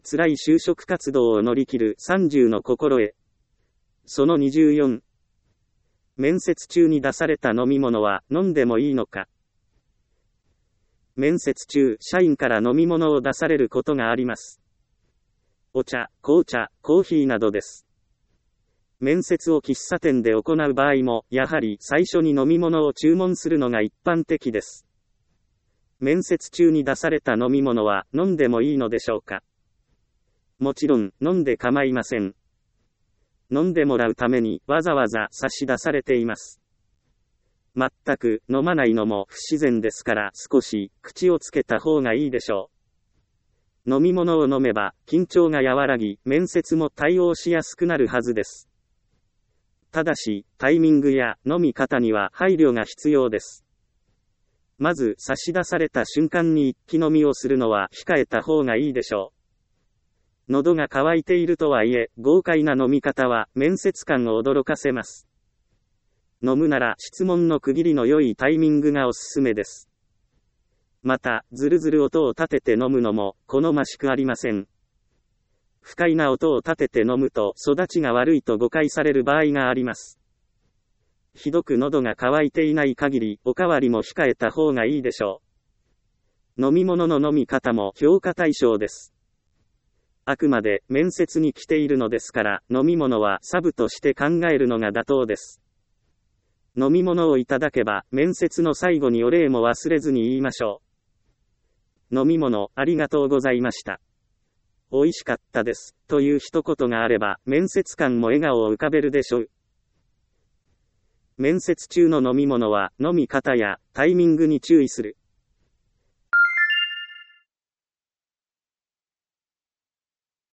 辛い就職活動を乗り切る30の心得。その24。面接中に出された飲み物は飲んでもいいのか。面接中、社員から飲み物を出されることがあります。お茶、紅茶、コーヒーなどです。面接を喫茶店で行う場合も、やはり最初に飲み物を注文するのが一般的です。面接中に出された飲み物は飲んでもいいのでしょうか。もちろん、飲んで構いません。飲んでもらうためにわざわざ差し出されています。全く飲まないのも不自然ですから少し口をつけた方がいいでしょう。飲み物を飲めば緊張が和らぎ面接も対応しやすくなるはずです。ただしタイミングや飲み方には配慮が必要です。まず差し出された瞬間に一気飲みをするのは控えた方がいいでしょう。喉が渇いているとはいえ、豪快な飲み方は面接官を驚かせます。飲むなら質問の区切りの良いタイミングがおすすめです。また、ずるずる音を立てて飲むのも好ましくありません。不快な音を立てて飲むと育ちが悪いと誤解される場合があります。ひどく喉が渇いていない限り、おかわりも控えた方がいいでしょう。飲み物の飲み方も評価対象です。あくまで面接に来ているのですから、飲み物はサブとして考えるのが妥当です。飲み物をいただけば、面接の最後にお礼も忘れずに言いましょう。飲み物、ありがとうございました。美味しかったです。という一言があれば、面接官も笑顔を浮かべるでしょう。面接中の飲み物は、飲み方やタイミングに注意する。